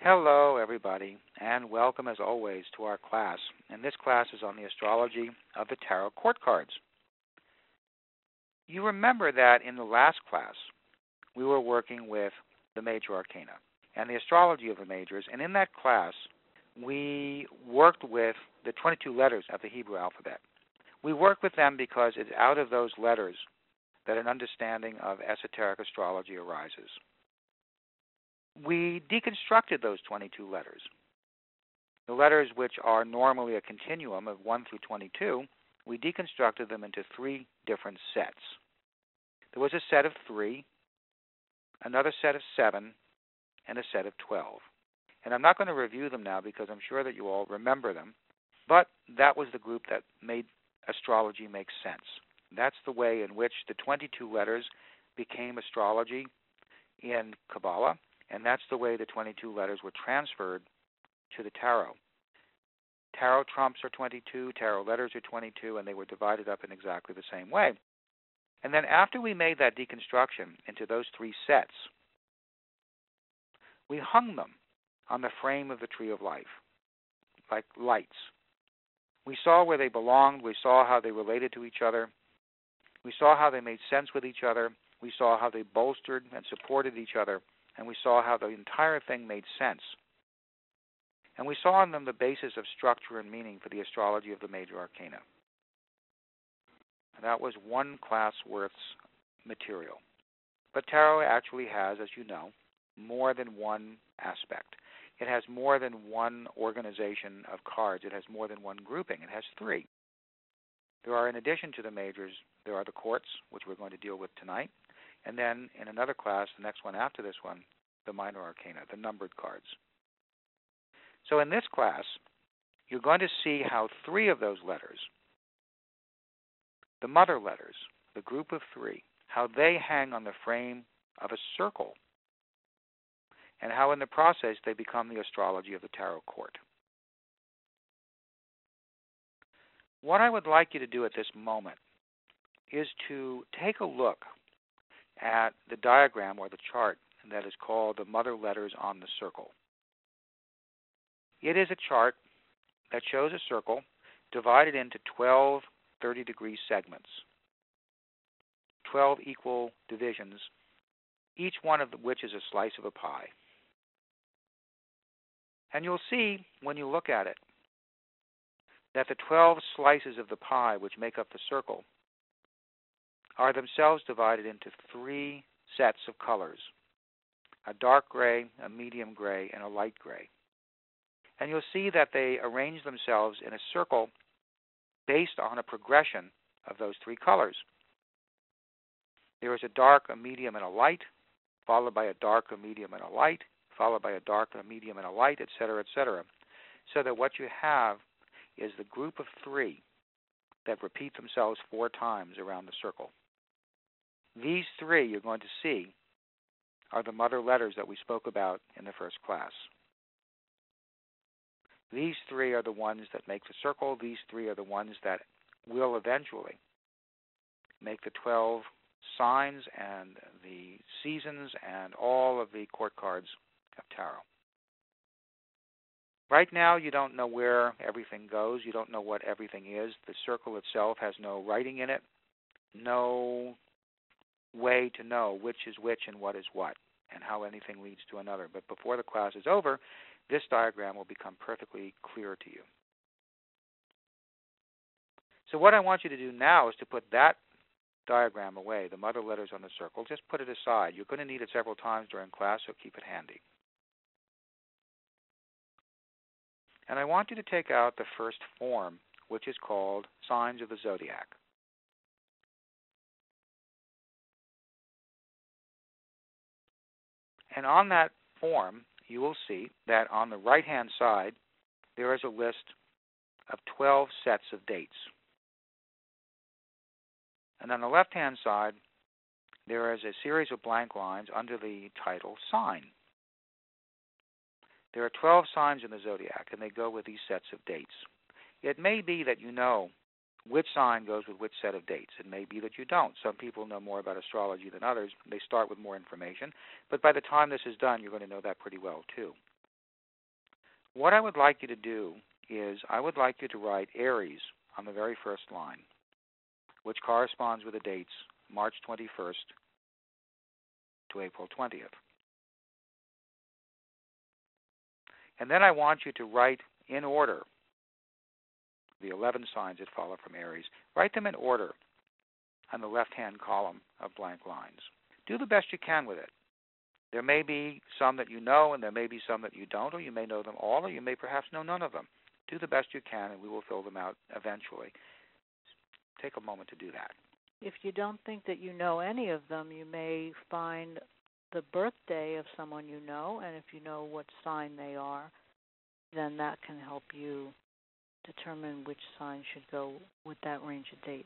Hello, everybody, and welcome, as always, to our class. And this class is on the astrology of the tarot court cards. You remember that in the last class, we were working with the major arcana and the astrology of the majors, and in that class, we worked with the 22 letters of the Hebrew alphabet. We worked with them because it's out of those letters that an understanding of esoteric astrology arises. We deconstructed those 22 letters. The letters which are normally a continuum of 1 through 22, we deconstructed them into three different sets. There was a set of 3, another set of 7, and a set of 12. And I'm not going to review them now because I'm sure that you all remember them, but that was the group that made astrology make sense. That's the way in which the 22 letters became astrology in Kabbalah. And that's the way the 22 letters were transferred to the tarot. Tarot trumps are 22, tarot letters are 22, and they were divided up in exactly the same way. And then after we made that deconstruction into those three sets, we hung them on the frame of the tree of life, like lights. We saw where they belonged, we saw how they related to each other, we saw how they made sense with each other, we saw how they bolstered and supported each other, and we saw how the entire thing made sense. And we saw in them the basis of structure and meaning for the astrology of the major arcana. And that was one class worth's material. But tarot actually has, as you know, more than one aspect. It has more than one organization of cards. It has more than one grouping. It has 3. There are, in addition to the majors, there are the courts, which we're going to deal with tonight. And then in another class, the next one after this one, the minor arcana, the numbered cards. So in this class, you're going to see how 3 of those letters, the mother letters, the group of 3, how they hang on the frame of a circle, and how in the process they become the astrology of the tarot court. What I would like you to do at this moment is to take a look at the diagram or the chart that is called the mother letters on the circle. It is a chart that shows a circle divided into 12 30-degree segments, 12 equal divisions, each one of which is a slice of a pie. And you'll see when you look at it that the 12 slices of the pie which make up the circle are themselves divided into 3 sets of colors, a dark gray, a medium gray, and a light gray. And you'll see that they arrange themselves in a circle based on a progression of those 3 colors. There is a dark, a medium, and a light, followed by a dark, a medium, and a light, followed by a dark, a medium, and a light, etc., etc. So that what you have is the group of 3 that repeat themselves 4 times around the circle. These 3 you're going to see are the mother letters that we spoke about in the first class. These 3 are the ones that make the circle. These 3 are the ones that will eventually make the 12 signs and the seasons and all of the court cards of tarot. Right now, you don't know where everything goes. You don't know what everything is. The circle itself has no writing in it, no way to know which is which and what is what, and how anything leads to another. But before the class is over, this diagram will become perfectly clear to you. So what I want you to do now is to put that diagram away, the mother letters on the circle. Just put it aside. You're going to need it several times during class, so keep it handy. And I want you to take out the first form, which is called Signs of the Zodiac. And on that form, you will see that on the right-hand side, there is a list of 12 sets of dates. And on the left-hand side, there is a series of blank lines under the title Sign. There are 12 signs in the zodiac, and they go with these sets of dates. It may be that you know which sign goes with which set of dates. It may be that you don't. Some people know more about astrology than others. They start with more information. But by the time this is done, you're going to know that pretty well, too. What I would like you to do is I would like you to write Aries on the very first line, which corresponds with the dates March 21st to April 20th. And then I want you to write in order the 11 signs that follow from Aries. Write them in order on the left-hand column of blank lines. Do the best you can with it. There may be some that you know, and there may be some that you don't, or you may know them all, or you may perhaps know none of them. Do the best you can, and we will fill them out eventually. Take a moment to do that. If you don't think that you know any of them, you may find the birthday of someone you know, and if you know what sign they are, then that can help you determine which sign should go with that range of dates.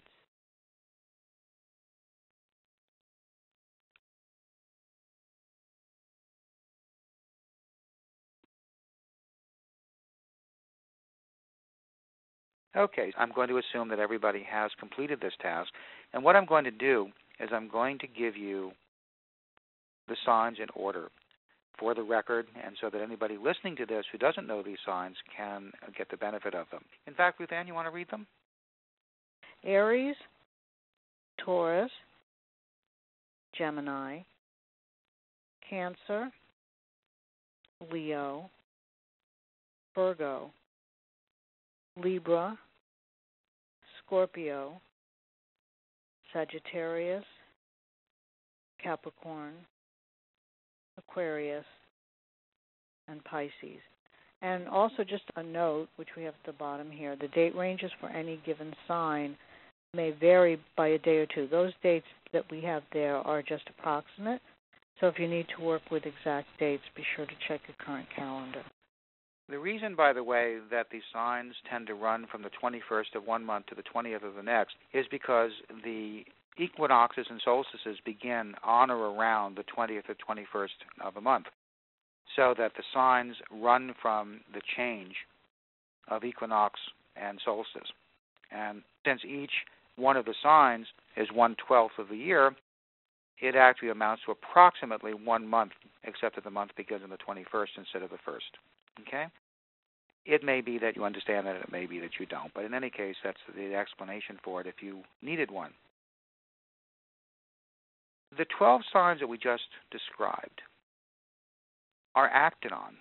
Okay, I'm going to assume that everybody has completed this task, and what I'm going to do is I'm going to give you the signs in order for the record, and so that anybody listening to this who doesn't know these signs can get the benefit of them. In fact, Ruth Ann, you want to read them? Aries, Taurus, Gemini, Cancer, Leo, Virgo, Libra, Scorpio, Sagittarius, Capricorn, Aquarius, and Pisces. And also just a note, which we have at the bottom here, the date ranges for any given sign may vary by a day or two. Those dates that we have there are just approximate, so if you need to work with exact dates, be sure to check your current calendar. The reason, by the way, that these signs tend to run from the 21st of one month to the 20th of the next is because the equinoxes and solstices begin on or around the 20th or 21st of a month, so that the signs run from the change of equinox and solstice. And since each one of the signs is 1/12 of the year, it actually amounts to approximately 1 month, except that the month begins on the 21st instead of the 1st. Okay? It may be that you understand that, and it may be that you don't, but in any case, that's the explanation for it if you needed one. The 12 signs that we just described are acted on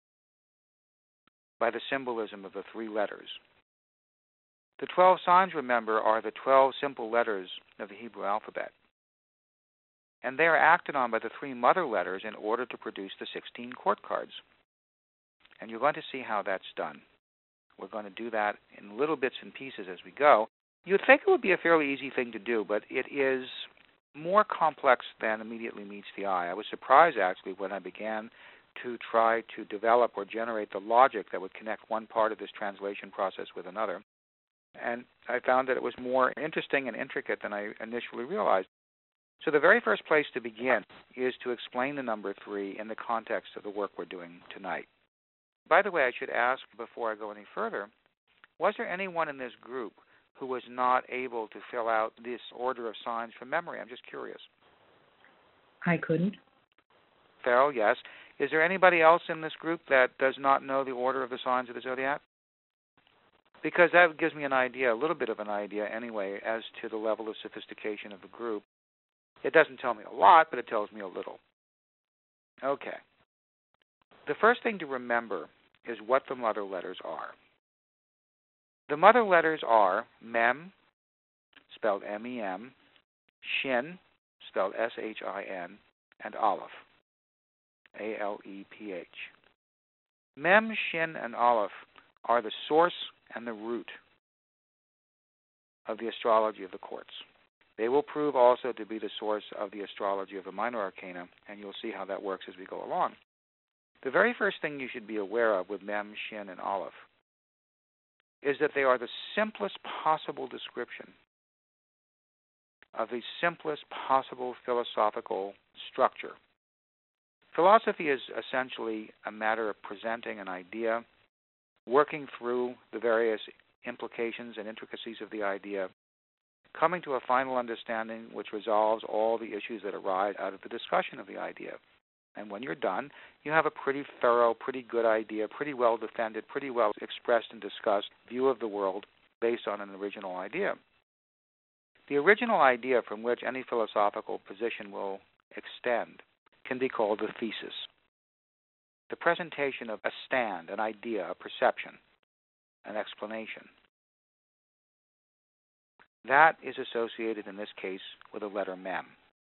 by the symbolism of the 3 letters. The 12 signs, remember, are the 12 simple letters of the Hebrew alphabet. And they are acted on by the 3 mother letters in order to produce the 16 court cards. And you're going to see how that's done. We're going to do that in little bits and pieces as we go. You'd think it would be a fairly easy thing to do, but it is more complex than immediately meets the eye. I was surprised, actually, when I began to try to develop or generate the logic that would connect one part of this translation process with another. And I found that it was more interesting and intricate than I initially realized. So the very first place to begin is to explain the number 3 in the context of the work we're doing tonight. By the way, I should ask before I go any further, was there anyone in this group who was not able to fill out this order of signs from memory? I'm just curious. I couldn't. Farrell, yes. Is there anybody else in this group that does not know the order of the signs of the zodiac? Because that gives me an idea, a little bit of an idea anyway, as to the level of sophistication of the group. It doesn't tell me a lot, but it tells me a little. Okay. The first thing to remember is what the mother letters are. The mother letters are Mem, spelled M-E-M, Shin, spelled S-H-I-N, and Aleph, A-L-E-P-H. Mem, Shin, and Aleph are the source and the root of the astrology of the courts. They will prove also to be the source of the astrology of the minor arcana, and you'll see how that works as we go along. The very first thing you should be aware of with Mem, Shin, and Aleph is that they are the simplest possible description of the simplest possible philosophical structure. Philosophy is essentially a matter of presenting an idea, working through the various implications and intricacies of the idea, coming to a final understanding which resolves all the issues that arise out of the discussion of the idea. And when you're done, you have a pretty thorough, pretty good idea, pretty well defended, pretty well expressed and discussed view of the world based on an original idea. The original idea from which any philosophical position will extend can be called the thesis. The presentation of a stand, an idea, a perception, an explanation. That is associated in this case with the letter mem.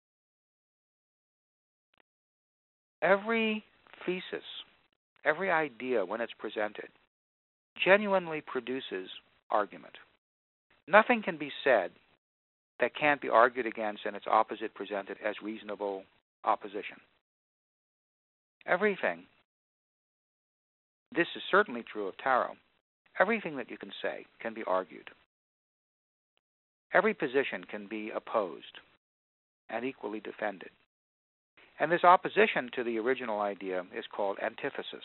Every thesis, every idea when it's presented, genuinely produces argument. Nothing can be said that can't be argued against and its opposite presented as reasonable opposition. Everything, this is certainly true of tarot, everything that you can say can be argued. Every position can be opposed and equally defended. And this opposition to the original idea is called antithesis.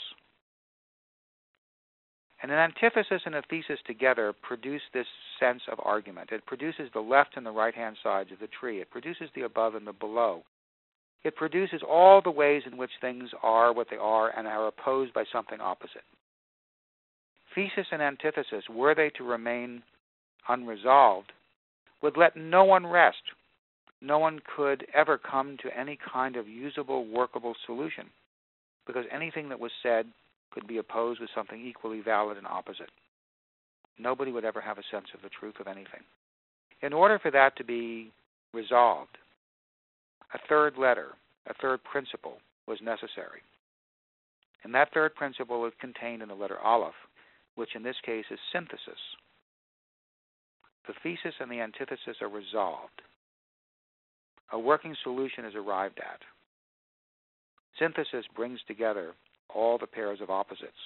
And an antithesis and a thesis together produce this sense of argument. It produces the left and the right-hand sides of the tree. It produces the above and the below. It produces all the ways in which things are what they are and are opposed by something opposite. Thesis and antithesis, were they to remain unresolved, would let no one rest. No one could ever come to any kind of usable, workable solution, because anything that was said could be opposed with something equally valid and opposite. Nobody would ever have a sense of the truth of anything. In order for that to be resolved, a third letter, a third principle was necessary. And that third principle is contained in the letter Aleph, which in this case is synthesis. The thesis and the antithesis are resolved. A working solution is arrived at. Synthesis brings together all the pairs of opposites.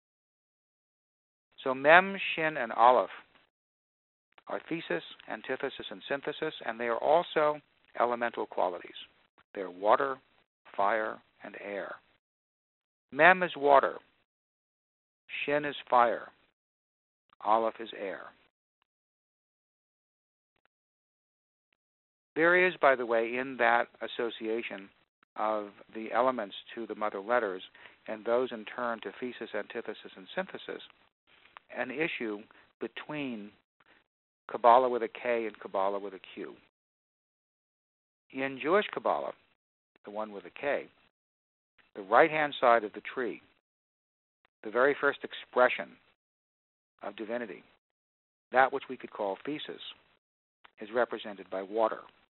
So Mem, Shin, and Aleph are thesis, antithesis, and synthesis, and they are also elemental qualities. They are water, fire, and air. Mem is water. Shin is fire. Aleph is air. There is, by the way, in that association of the elements to the mother letters, and those in turn to thesis, antithesis, and synthesis, an issue between Kabbalah with a K and Kabbalah with a Q. In Jewish Kabbalah, the one with a K, the right-hand side of the tree, the very first expression of divinity, that which we could call thesis, is represented by water.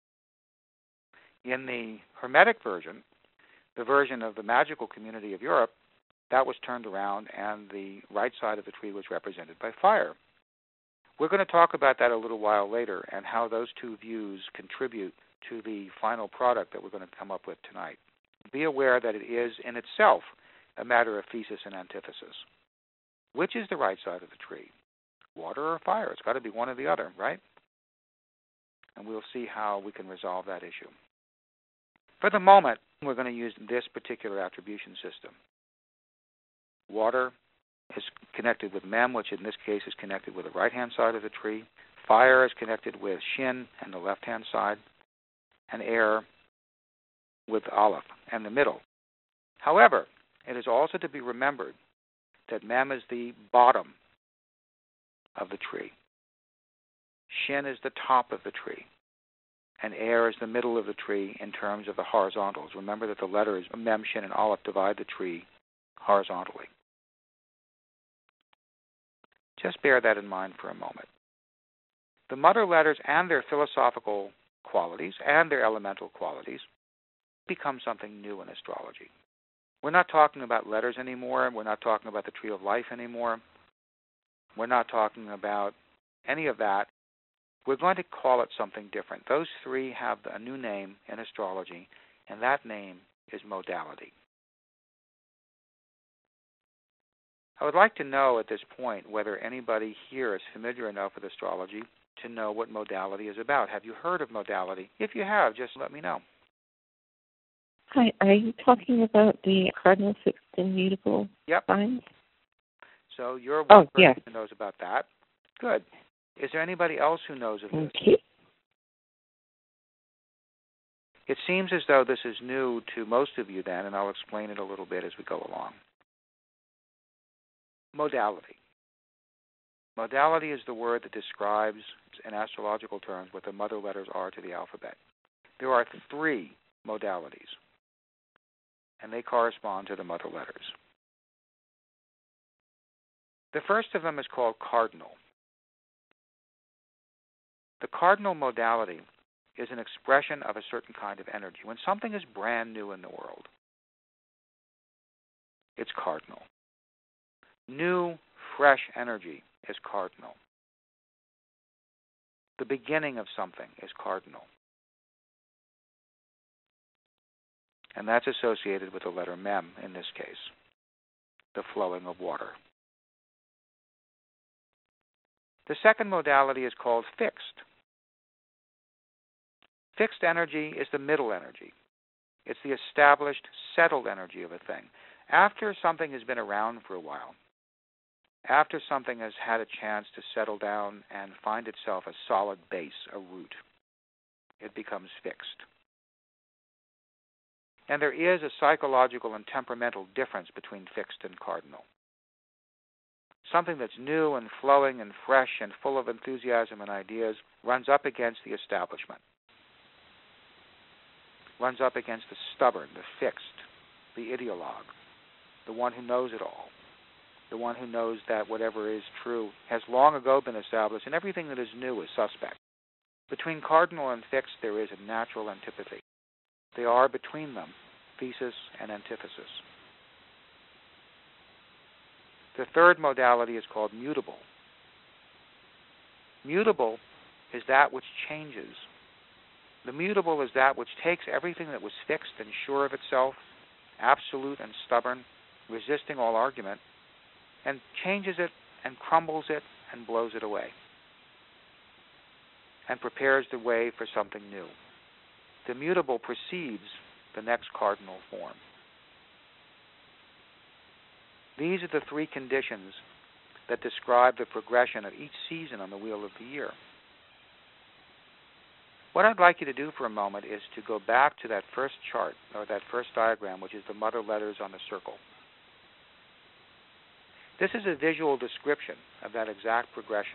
In the Hermetic version, the version of the magical community of Europe, that was turned around and the right side of the tree was represented by fire. We're going to talk about that a little while later and how those two views contribute to the final product that we're going to come up with tonight. Be aware that it is in itself a matter of thesis and antithesis. Which is the right side of the tree? Water or fire? It's got to be one or the other, right? And we'll see how we can resolve that issue. For the moment, we're going to use this particular attribution system. Water is connected with Mem, which in this case is connected with the right-hand side of the tree. Fire is connected with Shin and the left-hand side, and air with Aleph and the middle. However, it is also to be remembered that Mem is the bottom of the tree. Shin is the top of the tree. And air is the middle of the tree in terms of the horizontals. Remember that the letters Mem, Shin, and Aleph divide the tree horizontally. Just bear that in mind for a moment. The mother letters and their philosophical qualities and their elemental qualities become something new in astrology. We're not talking about letters anymore. We're not talking about the tree of life anymore. We're not talking about any of that. We're going to call it something different. Those three have a new name in astrology, and that name is modality. I would like to know at this point whether anybody here is familiar enough with astrology to know what modality is about. Have you heard of modality? If you have, just let me know. Hi, are you talking about the cardinal, fixed, and mutable signs? So you're one person yes. who knows about that. Good. Is there anybody else who knows of this? Okay. It seems as though this is new to most of you then, and I'll explain it a little bit as we go along. Modality. Modality is the word that describes, in astrological terms, what the mother letters are to the alphabet. There are 3 modalities, and they correspond to the mother letters. The first of them is called cardinal. The cardinal modality is an expression of a certain kind of energy. When something is brand new in the world, it's cardinal. New, fresh energy is cardinal. The beginning of something is cardinal. And that's associated with the letter mem in this case, the flowing of water. The second modality is called fixed. Fixed energy is the middle energy. It's the established, settled energy of a thing. After something has been around for a while, after something has had a chance to settle down and find itself a solid base, a root, it becomes fixed. And there is a psychological and temperamental difference between fixed and cardinal. Something that's new and flowing and fresh and full of enthusiasm and ideas runs up against the establishment, runs up against the stubborn, the fixed, the ideologue, the one who knows it all, the one who knows that whatever is true has long ago been established, and everything that is new is suspect. Between cardinal and fixed, there is a natural antipathy. They are, between them, thesis and antithesis. The third modality is called mutable. Mutable is that which changes. The mutable is that which takes everything that was fixed and sure of itself, absolute and stubborn, resisting all argument, and changes it and crumbles it and blows it away and prepares the way for something new. The mutable precedes the next cardinal form. These are the 3 conditions that describe the progression of each season on the wheel of the year. What I'd like you to do for a moment is to go back to that first chart, or that first diagram, which is the mother letters on the circle. This is a visual description of that exact progression.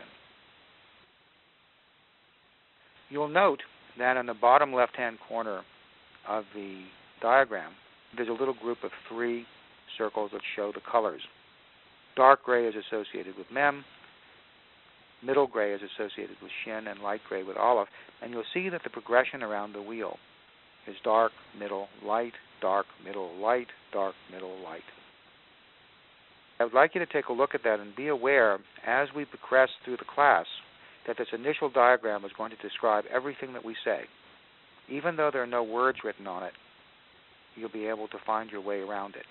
You'll note that in the bottom left-hand corner of the diagram, there's a little group of 3 circles that show the colors. Dark gray is associated with mem, middle gray is associated with shin, and light gray with olive. And you'll see that the progression around the wheel is dark, middle, light, dark, middle, light, dark, middle, light. I would like you to take a look at that and be aware, as we progress through the class, that this initial diagram is going to describe everything that we say. Even though there are no words written on it, you'll be able to find your way around it.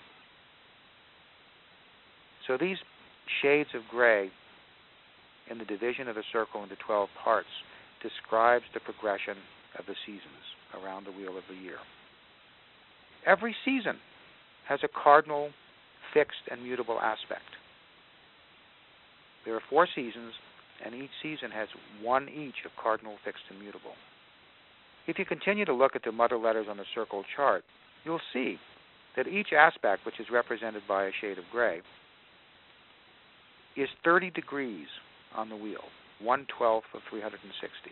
So these shades of gray in the division of the circle into 12 parts describes the progression of the seasons around the wheel of the year. Every season has a cardinal, fixed, and mutable aspect. There are 4 seasons, and each season has 1 each of cardinal, fixed, and mutable. If you continue to look at the mother letters on the circle chart, you'll see that each aspect, which is represented by a shade of gray, is 30 degrees on the wheel, 1/12 of 360.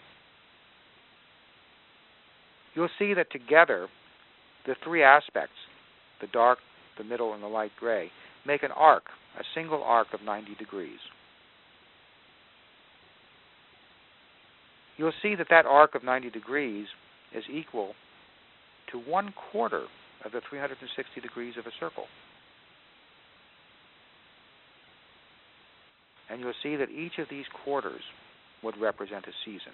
You'll see that together, the 3 aspects, the dark, the middle, and the light gray, make an arc, a single arc of 90 degrees. You'll see that that arc of 90 degrees is equal to 1/4 of the 360 degrees of a circle. And you'll see that each of these quarters would represent a season.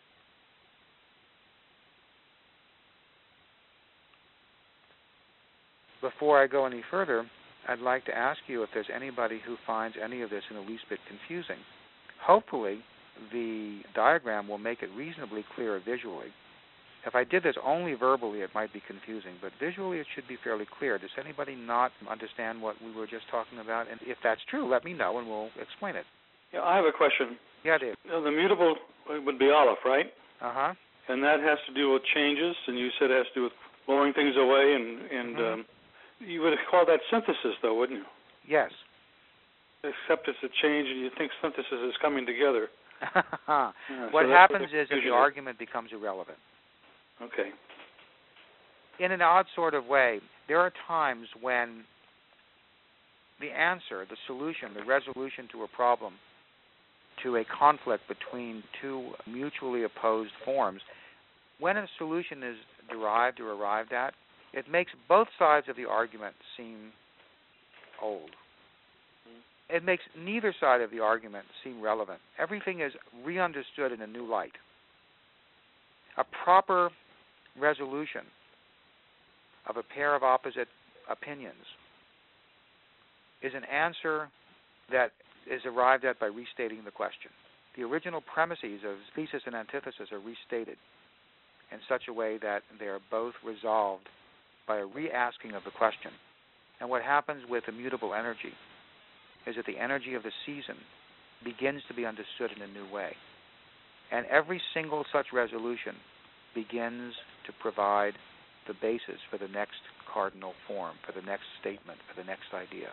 Before I go any further, I'd like to ask you if there's anybody who finds any of this in the least bit confusing. Hopefully, the diagram will make it reasonably clear visually. If I did this only verbally, it might be confusing, but visually it should be fairly clear. Does anybody not understand what we were just talking about? And if that's true, let me know and we'll explain it. Yeah, I have a question. Yeah, Dave. The mutable would be olive, right? Uh-huh. And that has to do with changes, and you said it has to do with blowing things away, and you would call that synthesis, though, wouldn't you? Yes. Except it's a change, and you think synthesis is coming together. What happens is that the argument becomes irrelevant. Okay. In an odd sort of way, there are times when the answer, the solution, the resolution to a problem, to a conflict between two mutually opposed forms, when a solution is derived or arrived at, it makes both sides of the argument seem old. It makes neither side of the argument seem relevant. Everything is re-understood in a new light. A proper resolution of a pair of opposite opinions is an answer that is arrived at by restating the question. The original premises of thesis and antithesis are restated in such a way that they are both resolved by a re-asking of the question. And what happens with immutable energy is that the energy of the season begins to be understood in a new way. And every single such resolution begins to provide the basis for the next cardinal form, for the next statement, for the next idea.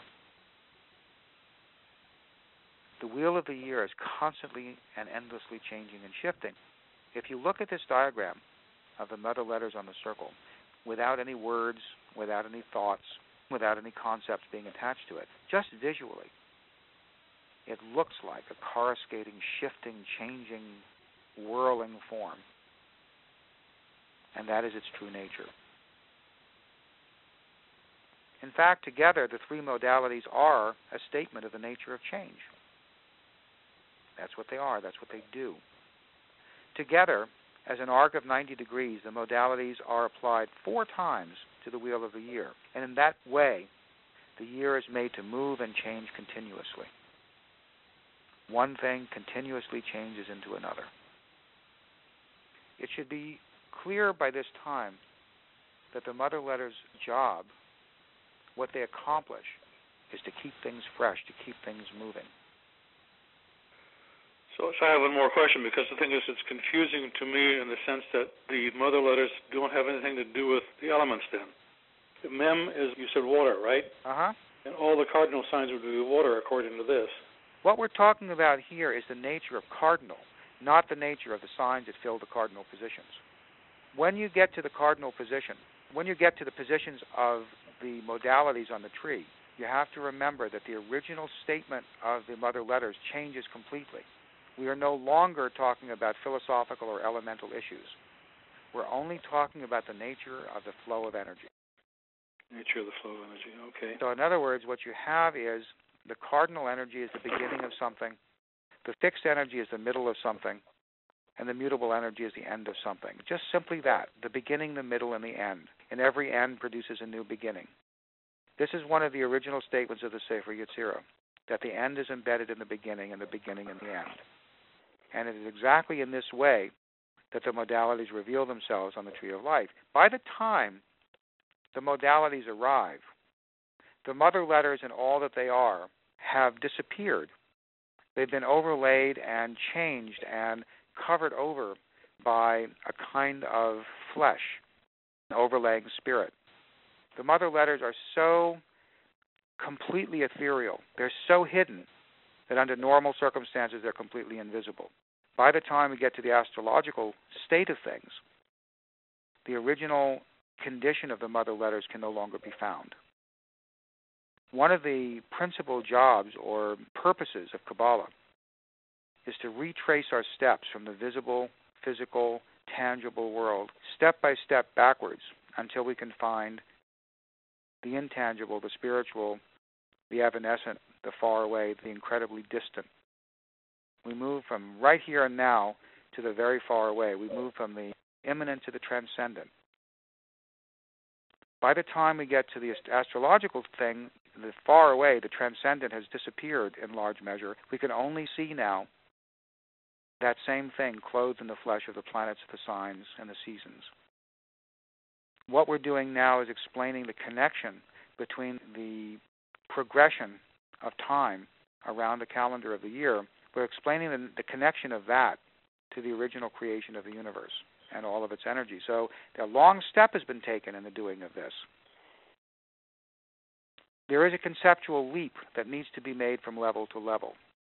The wheel of the year is constantly and endlessly changing and shifting. If you look at this diagram of the mother letters on the circle, without any words, without any thoughts, without any concepts being attached to it, just visually, it looks like a coruscating, shifting, changing, whirling form. And that is its true nature. In fact, together, the three modalities are a statement of the nature of change. That's what they are. That's what they do. Together, as an arc of 90 degrees, the modalities are applied 4 times to the wheel of the year. And in that way, the year is made to move and change continuously. One thing continuously changes into another. It should be clear by this time that the mother letters' job, what they accomplish, is to keep things fresh, to keep things moving. So I have one more question, because the thing is, it's confusing to me in the sense that the mother letters don't have anything to do with the elements then. Mem is, you said, water, right? Uh-huh. And all the cardinal signs would be water according to this. What we're talking about here is the nature of cardinal, not the nature of the signs that fill the cardinal positions. When you get to the cardinal position, when you get to the positions of the modalities on the tree, you have to remember that the original statement of the mother letters changes completely. We are no longer talking about philosophical or elemental issues. We're only talking about the nature of the flow of energy. Nature of the flow of energy, okay. So in other words, what you have is the cardinal energy is the beginning of something, the fixed energy is the middle of something, and the mutable energy is the end of something. Just simply that, the beginning, the middle, and the end. And every end produces a new beginning. This is one of the original statements of the Sefer Yetzirah, that the end is embedded in the beginning and the beginning in the end. And it is exactly in this way that the modalities reveal themselves on the Tree of Life. By the time the modalities arrive, the mother letters and all that they are have disappeared. They've been overlaid and changed and covered over by a kind of flesh, an overlaying spirit. The mother letters are so completely ethereal, they're so hidden, that under normal circumstances they're completely invisible. By the time we get to the astrological state of things, the original condition of the mother letters can no longer be found. One of the principal jobs or purposes of Kabbalah is to retrace our steps from the visible, physical, tangible world, step by step backwards, until we can find the intangible, the spiritual, the evanescent, the far away, the incredibly distant. We move from right here and now to the very far away. We move from the immanent to the transcendent. By the time we get to the astrological thing, the far away, the transcendent, has disappeared in large measure. We can only see now that same thing clothed in the flesh of the planets, the signs, and the seasons. What we're doing now is explaining the connection between the progression of time around the calendar of the year. We're explaining the connection of that to the original creation of the universe and all of its energy. So a long step has been taken in the doing of this. There is a conceptual leap that needs to be made from level to level.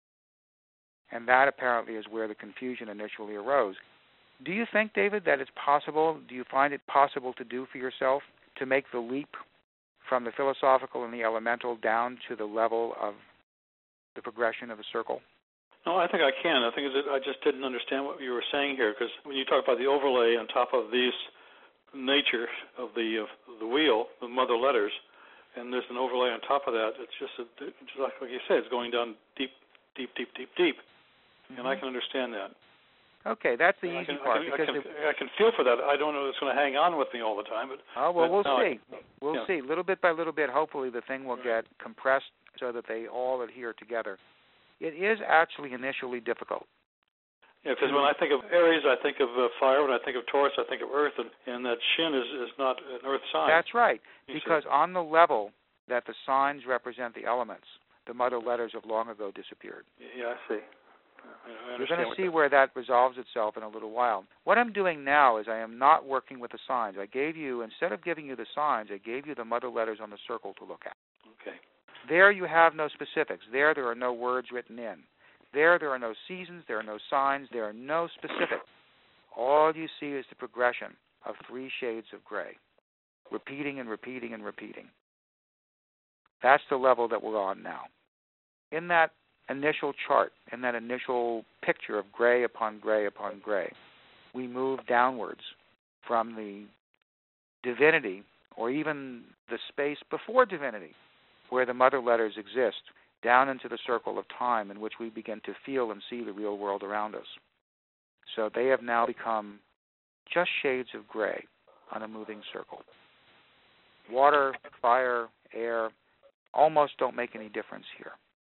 And that apparently is where the confusion initially arose. Do you think, David, that it's possible, do you find it possible to do for yourself to make the leap from the philosophical and the elemental down to the level of the progression of the circle? No, I think I can. I think I just didn't understand what you were saying here, because when you talk about the overlay on top of these nature of the wheel, the mother letters, and there's an overlay on top of that, it's just like you said, it's going down deep, deep, deep, deep, deep. Mm-hmm. And I can understand that. Okay, that's the easy part. I can feel for that. I don't know if it's going to hang on with me all the time. We'll see. We'll see. Little bit by little bit, hopefully the thing will get compressed so that they all adhere together. It is actually initially difficult. Yeah, because when I think of Aries, I think of fire. When I think of Taurus, I think of earth, and that Shin is not an earth sign. That's right, because on the level that the signs represent the elements, the mother letters of long ago disappeared. Yeah, I see. You're going to see where that resolves itself in a little while. What I'm doing now is I am not working with the signs. I gave you, instead of giving you the signs, I gave you the mother letters on the circle to look at. Okay. There you have no specifics. There are no words written in. There are no seasons. There are no signs. There are no specifics. All you see is the progression of 3 shades of gray, repeating and repeating and repeating. That's the level that we're on now. In that initial chart, in that initial picture of gray upon gray upon gray, we move downwards from the divinity, or even the space before divinity, where the mother letters exist, down into the circle of time in which we begin to feel and see the real world around us. So they have now become just shades of gray on a moving circle. Water, fire, air almost don't make any difference here.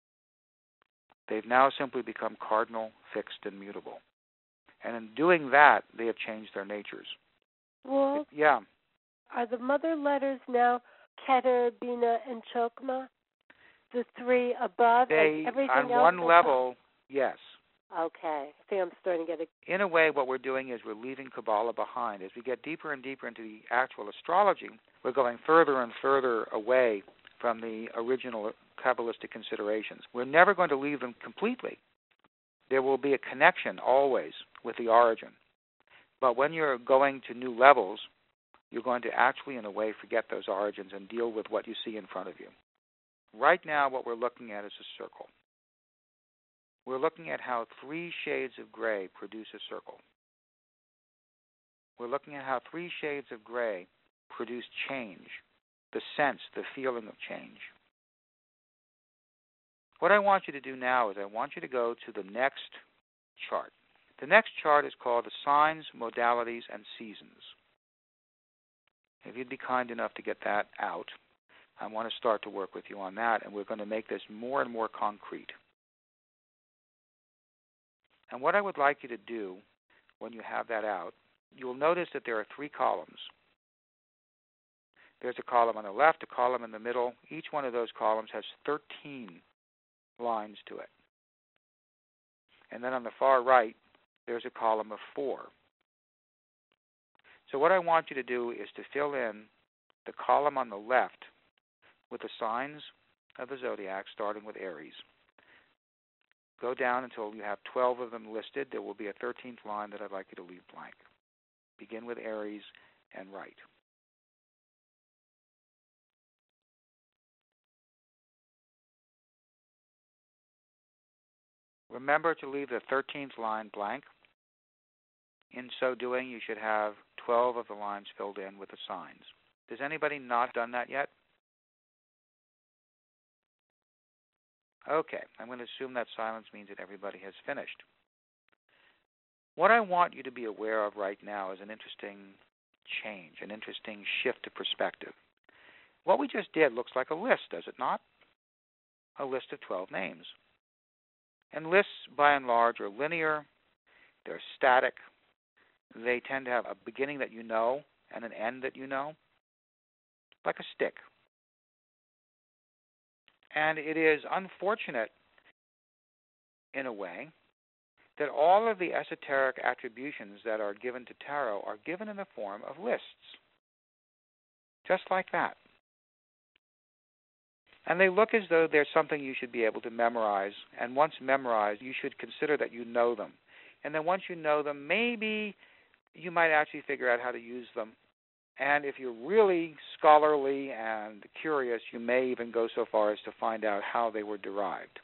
They've now simply become cardinal, fixed, and mutable. And in doing that, they have changed their natures. Well, yeah. Are the mother letters now Keter, Bina, and Chokmah? The 3 above and everything else? On one level, yes. Okay. See, I'm starting to get it. In a way, what we're doing is we're leaving Kabbalah behind. As we get deeper and deeper into the actual astrology, we're going further and further away from the original Kabbalistic considerations. We're never going to leave them completely. There will be a connection always with the origin. But when you're going to new levels, you're going to actually, in a way, forget those origins and deal with what you see in front of you. Right now, what we're looking at is a circle. We're looking at how 3 shades of gray produce a circle. We're looking at how 3 shades of gray produce change, the sense, the feeling of change. What I want you to do now is I want you to go to the next chart. The next chart is called the Signs, Modalities, and Seasons. If you'd be kind enough to get that out, I want to start to work with you on that, and we're going to make this more and more concrete. And what I would like you to do when you have that out, you'll notice that there are 3 columns. There's a column on the left, a column in the middle. Each one of those columns has 13 lines to it. And then on the far right, there's a column of 4. So what I want you to do is to fill in the column on the left with the signs of the zodiac, starting with Aries. Go down until you have 12 of them listed. There will be a 13th line that I'd like you to leave blank. Begin with Aries and write. Remember to leave the 13th line blank. In so doing, you should have 12 of the lines filled in with the signs. Has anybody not done that yet? Okay, I'm going to assume that silence means that everybody has finished. What I want you to be aware of right now is an interesting change, an interesting shift of perspective. What we just did looks like a list, does it not? A list of 12 names. And lists, by and large, are linear, they're static, they tend to have a beginning that you know and an end that you know, like a stick. And it is unfortunate, in a way, that all of the esoteric attributions that are given to tarot are given in the form of lists. Just like that. And they look as though they're something you should be able to memorize. And once memorized, you should consider that you know them. And then once you know them, maybe you might actually figure out how to use them. And if you're really scholarly and curious, you may even go so far as to find out how they were derived.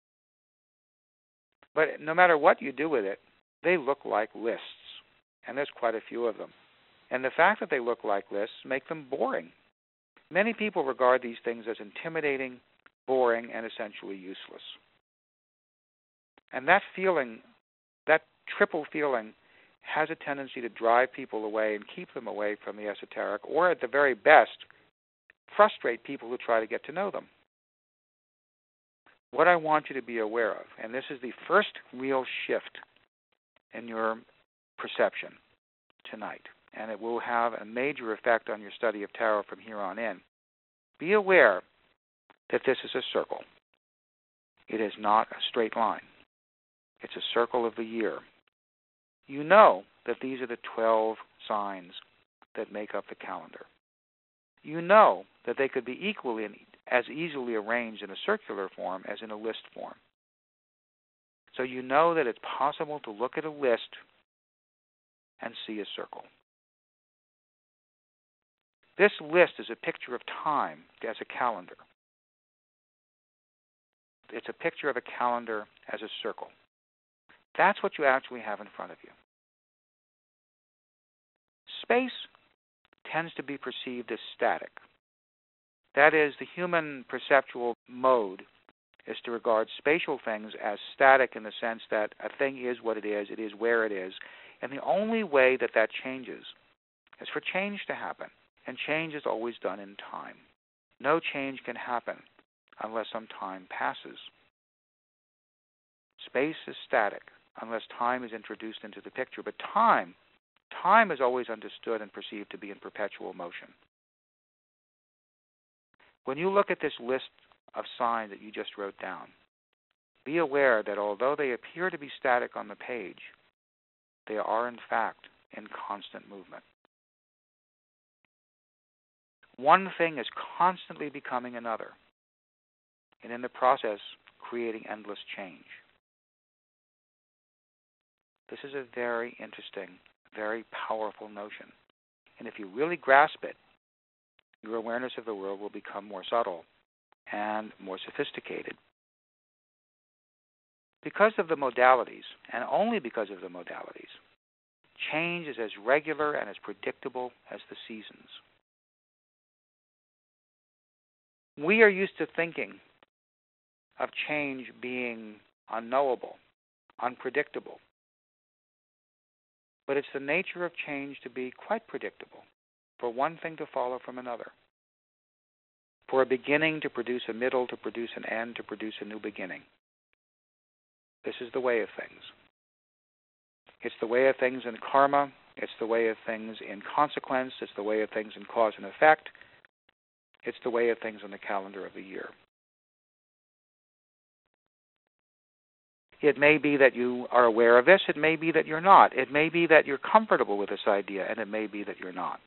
But no matter what you do with it, they look like lists. And there's quite a few of them. And the fact that they look like lists make them boring. Many people regard these things as intimidating, boring, and essentially useless. And that feeling, that triple feeling, has a tendency to drive people away and keep them away from the esoteric, or at the very best, frustrate people who try to get to know them. What I want you to be aware of, and this is the first real shift in your perception tonight, and it will have a major effect on your study of tarot from here on in. Be aware that this is a circle. It is not a straight line. It's a circle of the year. You know that these are the 12 signs that make up the calendar. You know that they could be equally and as easily arranged in a circular form as in a list form. So you know that it's possible to look at a list and see a circle. This list is a picture of time as a calendar. It's a picture of a calendar as a circle. That's what you actually have in front of you. Space tends to be perceived as static. That is, the human perceptual mode is to regard spatial things as static in the sense that a thing is what it is where it is, and the only way that that changes is for change to happen, and change is always done in time. No change can happen unless some time passes. Space is static unless time is introduced into the picture, but time is always understood and perceived to be in perpetual motion. When you look at this list of signs that you just wrote down, be aware that although they appear to be static on the page, they are in fact in constant movement. One thing is constantly becoming another, and in the process creating endless change. This is a very interesting, very powerful notion. And if you really grasp it, your awareness of the world will become more subtle and more sophisticated. Because of the modalities, and only because of the modalities, change is as regular and as predictable as the seasons. We are used to thinking of change being unknowable, unpredictable. But it's the nature of change to be quite predictable, for one thing to follow from another, for a beginning to produce a middle, to produce an end, to produce a new beginning. This is the way of things. It's the way of things in karma. It's the way of things in consequence. It's the way of things in cause and effect. It's the way of things on the calendar of the year. It may be that you are aware of this. It may be that you're not. It may be that you're comfortable with this idea, and it may be that you're not.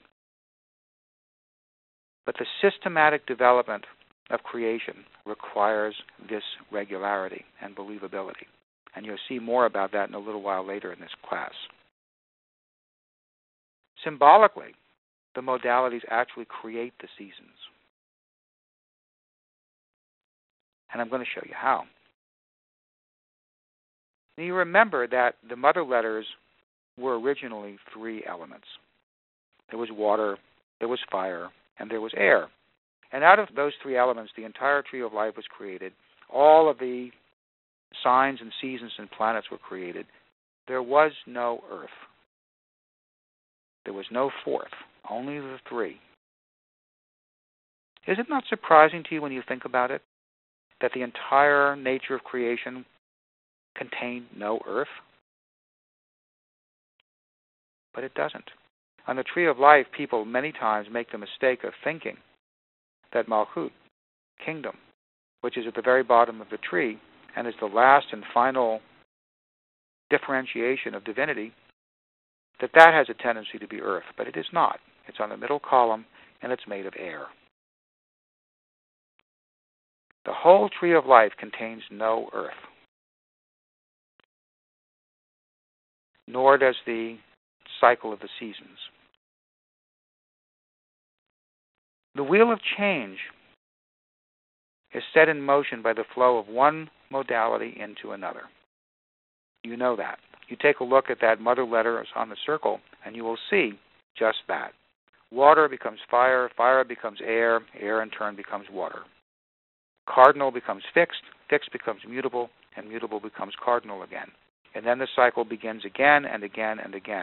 But the systematic development of creation requires this regularity and believability. And you'll see more about that in a little while later in this class. Symbolically, the modalities actually create the seasons. And I'm going to show you how. Now you remember that the mother letters were originally 3 elements. There was water, there was fire, and there was air. And out of those 3 elements, the entire tree of life was created. All of the signs and seasons and planets were created. There was no earth. There was no fourth, only the 3. Is it not surprising to you when you think about it, that the entire nature of creation contained no earth? But it doesn't. On the tree of life, people many times make the mistake of thinking that Malchut, kingdom, which is at the very bottom of the tree and is the last and final differentiation of divinity, that has a tendency to be earth, but it is not. It's on the middle column, and it's made of air. The whole tree of life contains no earth, nor does the cycle of the seasons. The wheel of change is set in motion by the flow of one modality into another. You know that. You take a look at that mother letter on the circle, and you will see just that. Water becomes fire, fire becomes air, air in turn becomes water. Cardinal becomes fixed, fixed becomes mutable, and mutable becomes cardinal again. And then the cycle begins again and again and again.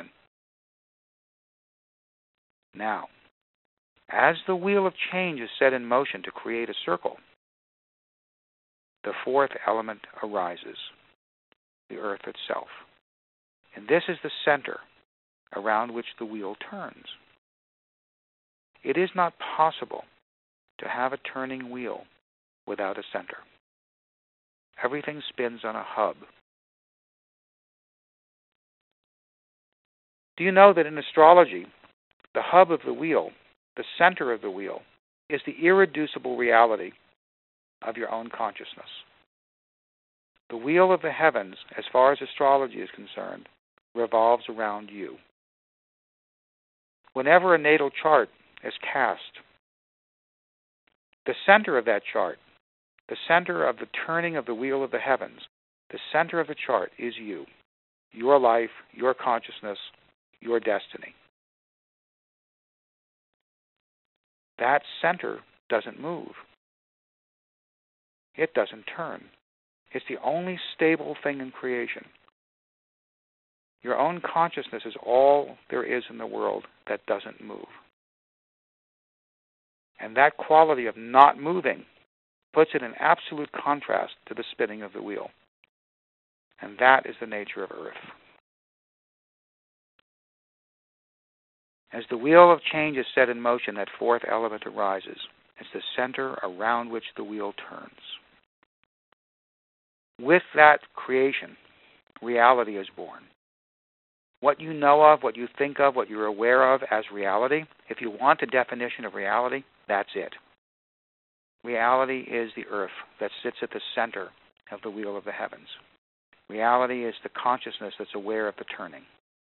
Now, as the wheel of change is set in motion to create a circle, the fourth element arises, the earth itself. And this is the center around which the wheel turns. It is not possible to have a turning wheel without a center. Everything spins on a hub. Do you know that in astrology, the hub of the wheel, the center of the wheel, is the irreducible reality of your own consciousness? The wheel of the heavens, as far as astrology is concerned, revolves around you. Whenever a natal chart is cast, the center of that chart, the center of the turning of the wheel of the heavens, the center of the chart is you, your life, your consciousness, your destiny. That center doesn't move. It doesn't turn. It's the only stable thing in creation. Your own consciousness is all there is in the world that doesn't move. And that quality of not moving puts it in absolute contrast to the spinning of the wheel. And that is the nature of Earth. As the wheel of change is set in motion, that fourth element arises. It's the center around which the wheel turns. With that creation, reality is born. What you know of, what you think of, what you're aware of as reality, if you want a definition of reality, that's it. Reality is the earth that sits at the center of the wheel of the heavens. Reality is the consciousness that's aware of the turning.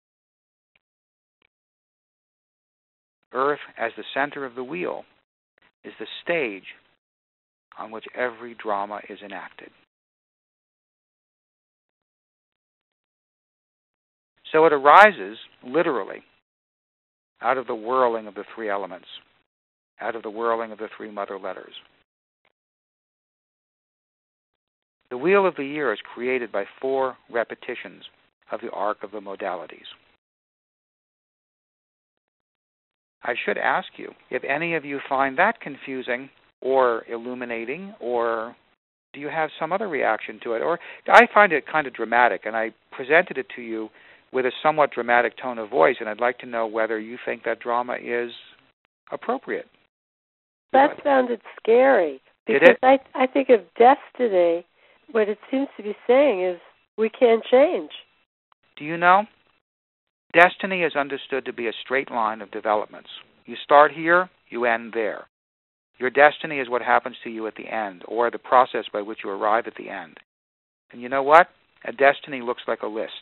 Earth, as the center of the wheel, is the stage on which every drama is enacted. So it arises, literally, out of the whirling of the three elements, out of the whirling of the three mother letters. The wheel of the year is created by 4 repetitions of the arc of the modalities. I should ask you if any of you find that confusing or illuminating, or do you have some other reaction to it? Or I find it kind of dramatic, and I presented it to you with a somewhat dramatic tone of voice, and I'd like to know whether you think that drama is appropriate. That sounded scary. Because Did it? I think of destiny, what it seems to be saying is we can't change. Do you know? Destiny is understood to be a straight line of developments. You start here, you end there. Your destiny is what happens to you at the end, or the process by which you arrive at the end. And you know what? A destiny looks like a list.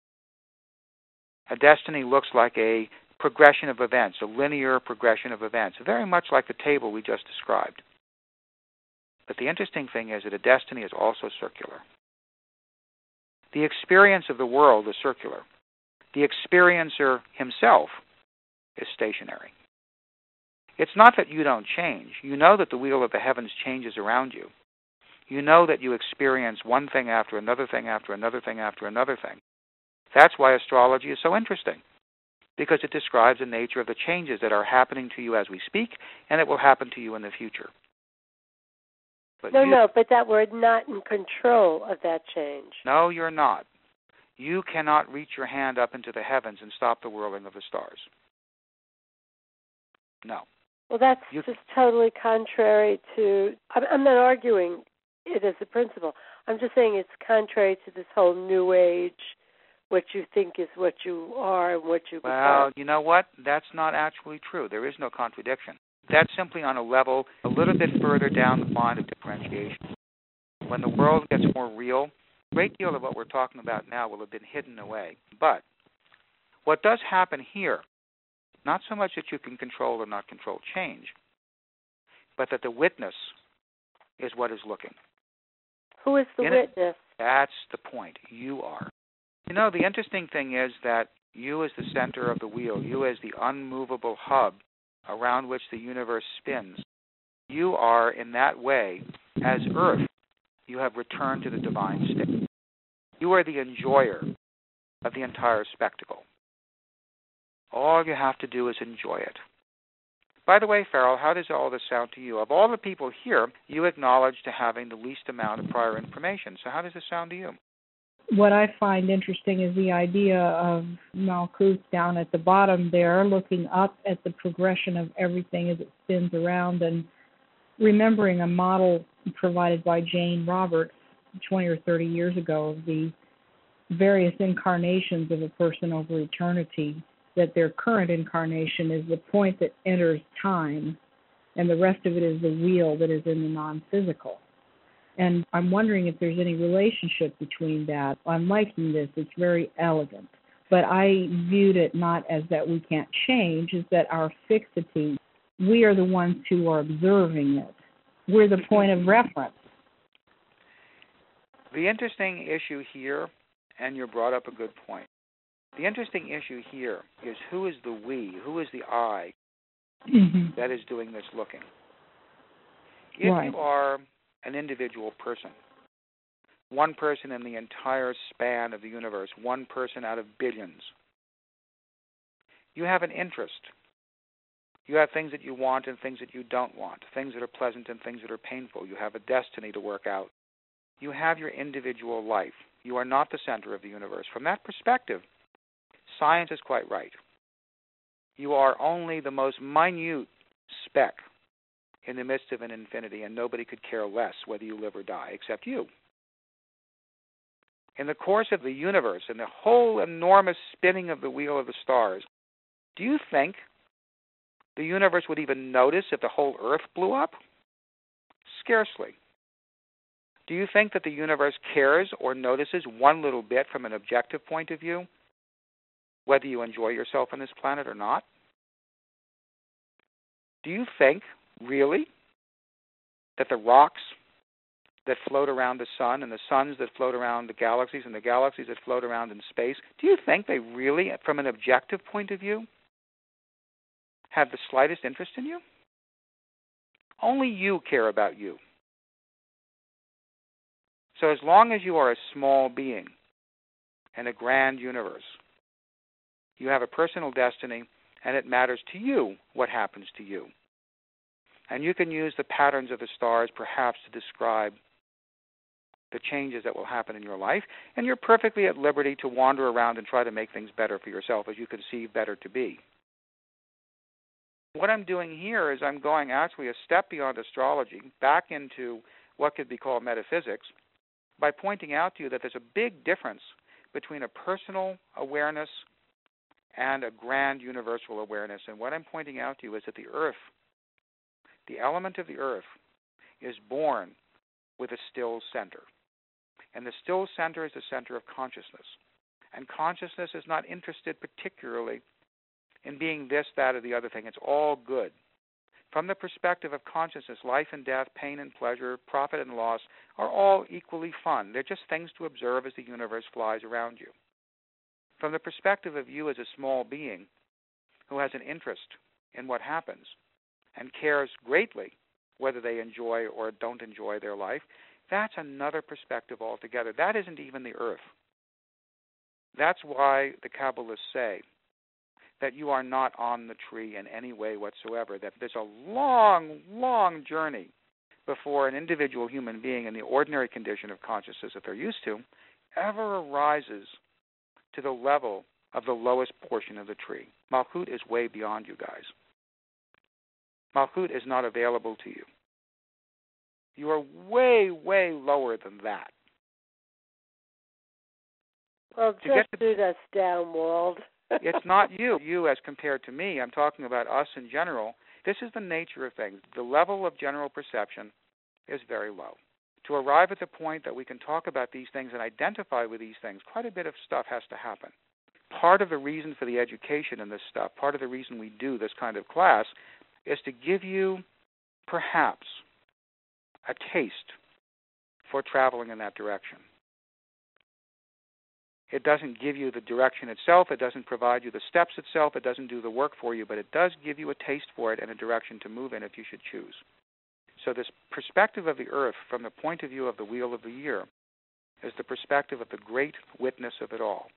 A destiny looks like a progression of events, a linear progression of events, very much like the table we just described. But the interesting thing is that a destiny is also circular. The experience of the world is circular. The experiencer himself is stationary. It's not that you don't change. You know that the wheel of the heavens changes around you. You know that you experience one thing after another thing after another thing after another thing. That's why astrology is so interesting, because it describes the nature of the changes that are happening to you as we speak, and it will happen to you in the future. But but that we're not in control of that change. No, you're not. You cannot reach your hand up into the heavens and stop the whirling of the stars. No. Well, that's just totally contrary to, I'm not arguing it as a principle. I'm just saying it's contrary to this whole New Age what you think is what you are and what you become. Well, you know what? That's not actually true. There is no contradiction. That's simply on a level a little bit further down the line of differentiation. When the world gets more real, a great deal of what we're talking about now will have been hidden away. But what does happen here, not so much that you can control or not control change, but that the witness is what is looking. Who is the witness? That's the point. You are. You know, the interesting thing is that you as the center of the wheel, you as the unmovable hub around which the universe spins, you are in that way, as Earth, you have returned to the divine state. You are the enjoyer of the entire spectacle. All you have to do is enjoy it. By the way, Farrell, how does all this sound to you? Of all the people here, you acknowledge to having the least amount of prior information. So how does this sound to you? What I find interesting is the idea of Malkuth down at the bottom there, looking up at the progression of everything as it spins around and remembering a model provided by Jane Roberts 20 or 30 years ago of the various incarnations of a person over eternity, that their current incarnation is the point that enters time, and the rest of it is the wheel that is in the non-physical. And I'm wondering if there's any relationship between that. I'm liking this. It's very elegant. But I viewed it not as that we can't change, is that our fixity, we are the ones who are observing it. We're the point of reference. The interesting issue here, and you brought up a good point, the interesting issue here is who is the we, who is the I that is doing this looking. If you are an individual person, one person in the entire span of the universe, one person out of billions, you have an interest. You have things that you want and things that you don't want, things that are pleasant and things that are painful. You have a destiny to work out. You have your individual life. You are not the center of the universe. From that perspective, science is quite right. You are only the most minute speck in the midst of an infinity, and nobody could care less whether you live or die except you. In the course of the universe, in the whole enormous spinning of the wheel of the stars, do you think the universe would even notice if the whole Earth blew up? Scarcely. Do you think that the universe cares or notices one little bit from an objective point of view, whether you enjoy yourself on this planet or not? Do you think, really, that the rocks that float around the sun and the suns that float around the galaxies and the galaxies that float around in space, do you think they really, from an objective point of view, have the slightest interest in you? Only you care about you. So as long as you are a small being in a grand universe, you have a personal destiny, and it matters to you what happens to you. And you can use the patterns of the stars perhaps to describe the changes that will happen in your life, and you're perfectly at liberty to wander around and try to make things better for yourself as you conceive better to be. What I'm doing here is I'm going actually a step beyond astrology, back into what could be called metaphysics, by pointing out to you that there's a big difference between a personal awareness and a grand universal awareness. And what I'm pointing out to you is that the Earth, the element of the Earth, is born with a still center. And the still center is the center of consciousness. And consciousness is not interested particularly in being this, that, or the other thing. It's all good. From the perspective of consciousness, life and death, pain and pleasure, profit and loss are all equally fun. They're just things to observe as the universe flies around you. From the perspective of you as a small being who has an interest in what happens and cares greatly whether they enjoy or don't enjoy their life, that's another perspective altogether. That isn't even the Earth. That's why the Kabbalists say that you are not on the tree in any way whatsoever, that there's a long, long journey before an individual human being in the ordinary condition of consciousness that they're used to ever arises to the level of the lowest portion of the tree. Malkuth is way beyond you guys. Malkuth is not available to you. You are way, way lower than that. Well, just shoot us down, Wald. It's not you as compared to me. I'm talking about us in general. This is the nature of things. The level of general perception is very low. To arrive at the point that we can talk about these things and identify with these things, quite a bit of stuff has to happen. Part of the reason for the education in this stuff, part of the reason we do this kind of class, is to give you perhaps a taste for traveling in that direction. It doesn't give you the direction itself, it doesn't provide you the steps itself, it doesn't do the work for you, but it does give you a taste for it and a direction to move in if you should choose. So this perspective of the earth from the point of view of the wheel of the year is the perspective of the great witness of it all.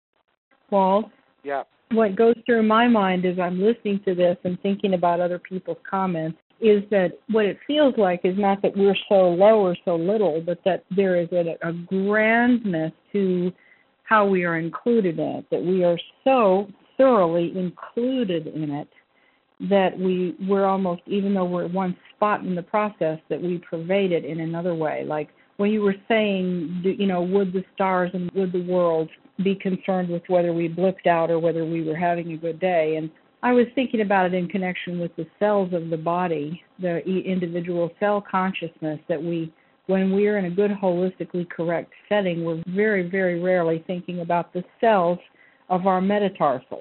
Wald? Yeah. What goes through my mind as I'm listening to this and thinking about other people's comments is that what it feels like is not that we're so low or so little, but that there is a grandness to how we are included in it, that we are so thoroughly included in it that we're almost, even though we're one spot in the process, that we pervade it in another way. Like when you were saying, would the stars and would the world be concerned with whether we blipped out or whether we were having a good day? And I was thinking about it in connection with the cells of the body, the individual cell consciousness, that when we are in a good holistically correct setting, we're very, very rarely thinking about the cells of our metatarsals.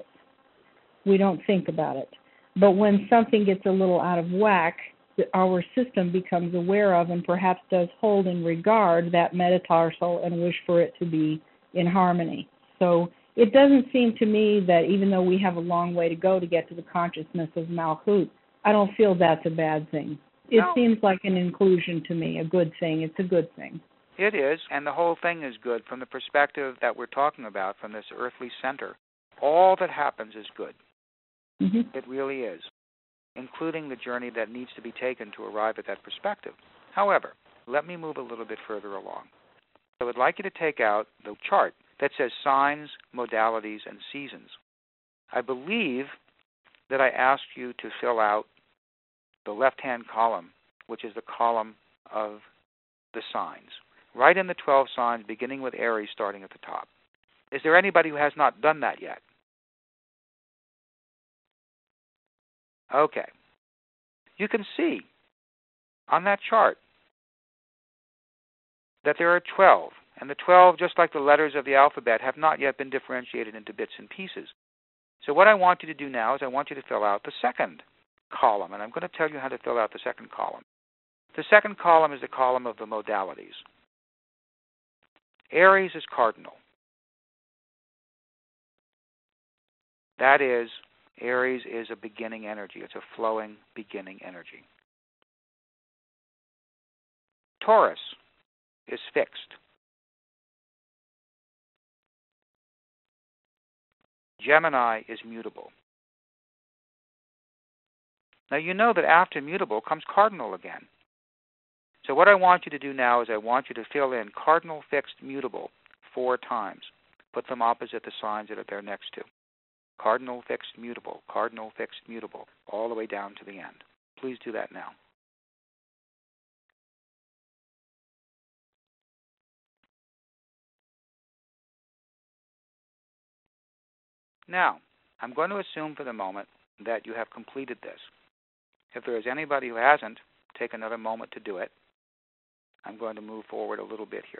We don't think about it. But when something gets a little out of whack, our system becomes aware of and perhaps does hold in regard that metatarsal and wish for it to be in harmony. So it doesn't seem to me that even though we have a long way to go to get to the consciousness of Malkuth, I don't feel that's a bad thing. It seems like an inclusion to me, a good thing. It's a good thing. It is, and the whole thing is good from the perspective that we're talking about, from this earthly center. All that happens is good. Mm-hmm. It really is, including the journey that needs to be taken to arrive at that perspective. However, let me move a little bit further along. I would like you to take out the chart that says signs, modalities, and seasons. I believe that I asked you to fill out the left-hand column, which is the column of the signs. Write in the 12 signs, beginning with Aries, starting at the top. Is there anybody who has not done that yet? Okay. You can see on that chart that there are 12, and the 12, just like the letters of the alphabet, have not yet been differentiated into bits and pieces. So what I want you to do now is I want you to fill out the second column, and I'm going to tell you how to fill out the second column. The second column is the column of the modalities. Aries is cardinal. That is, Aries is a beginning energy. It's a flowing beginning energy. Taurus is fixed. Gemini is mutable. Now you know that after mutable comes cardinal again. So what I want you to do now is I want you to fill in cardinal, fixed, mutable 4 times. Put them opposite the signs that they're next to. Cardinal, fixed, mutable, cardinal, fixed, mutable, all the way down to the end. Please do that now. Now, I'm going to assume for the moment that you have completed this. If there is anybody who hasn't, take another moment to do it. I'm going to move forward a little bit here.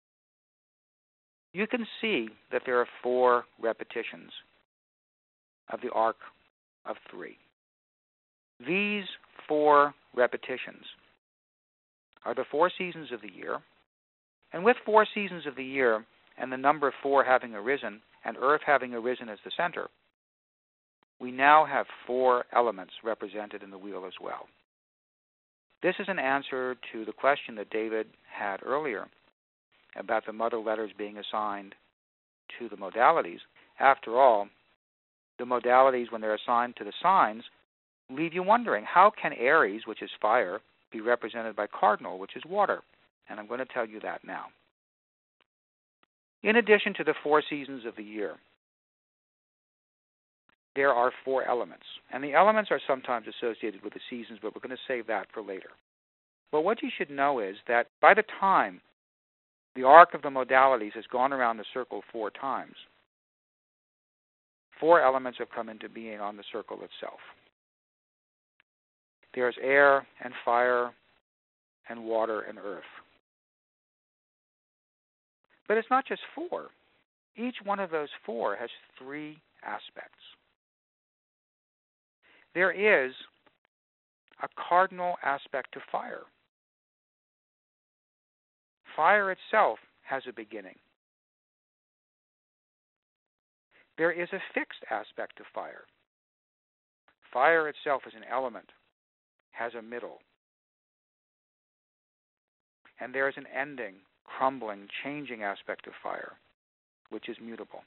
You can see that there are 4 repetitions of the arc of 3. These 4 repetitions are the 4 seasons of the year, and with 4 seasons of the year and the number 4 having arisen and Earth having arisen as the center, we now have 4 elements represented in the wheel as well. This is an answer to the question that David had earlier about the mother letters being assigned to the modalities. After all, the modalities, when they're assigned to the signs, leave you wondering, how can Aries, which is fire, be represented by cardinal, which is water? And I'm going to tell you that now. In addition to the 4 seasons of the year, there are 4 elements. And the elements are sometimes associated with the seasons, but we're going to save that for later. But what you should know is that by the time The arc of the modalities has gone around the circle 4 times. 4 elements have come into being on the circle itself. There's air and fire and water and earth. But it's not just 4. Each one of those 4 has 3 aspects. There is a cardinal aspect to fire. Fire itself has a beginning. There is a fixed aspect to fire. Fire itself is an element, has a middle. And there is an ending, crumbling, changing aspect of fire, which is mutable.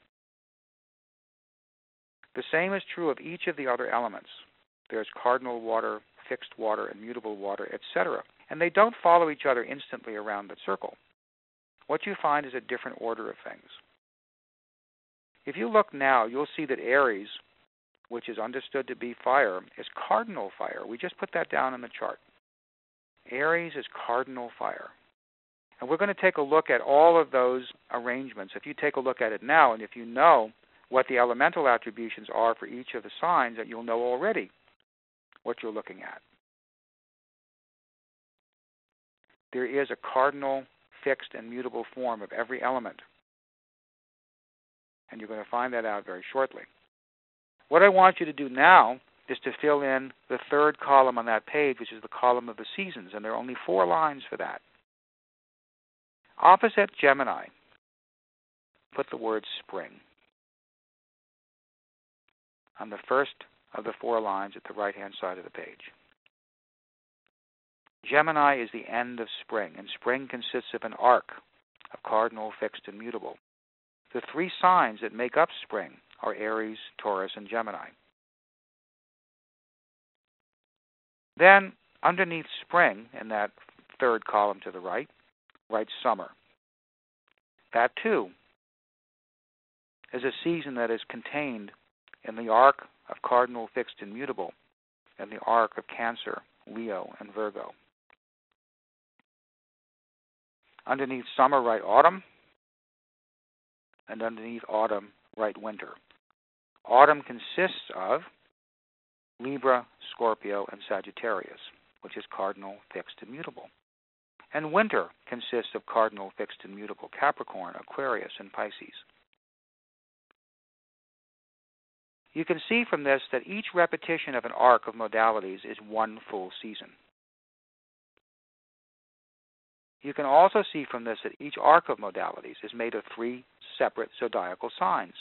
The same is true of each of the other elements. There's cardinal water, fixed water, and mutable water, etc. And they don't follow each other instantly around the circle. What you find is a different order of things. If you look now, you'll see that Aries, which is understood to be fire, is cardinal fire. We just put that down in the chart. Aries is cardinal fire. And we're going to take a look at all of those arrangements. If you take a look at it now, and if you know what the elemental attributions are for each of the signs, that you'll know already what you're looking at. There is a cardinal, fixed, and mutable form of every element. And you're going to find that out very shortly. What I want you to do now is to fill in the 3rd column on that page, which is the column of the seasons, and there are only 4 lines for that. Opposite Gemini, put the word spring on the first of the 4 lines at the right-hand side of the page. Gemini is the end of spring, and spring consists of an arc of cardinal, fixed, and mutable. The 3 signs that make up spring are Aries, Taurus, and Gemini. Then, underneath spring, in that 3rd column to the right, write summer. That, too, is a season that is contained in the arc of cardinal, fixed, and mutable, and the arc of Cancer, Leo, and Virgo. Underneath summer, write autumn, and underneath autumn, write winter. Autumn consists of Libra, Scorpio, and Sagittarius, which is cardinal, fixed, and mutable. And winter consists of cardinal, fixed, and mutable Capricorn, Aquarius, and Pisces. You can see from this that each repetition of an arc of modalities is 1 full season. You can also see from this that each arc of modalities is made of 3 separate zodiacal signs.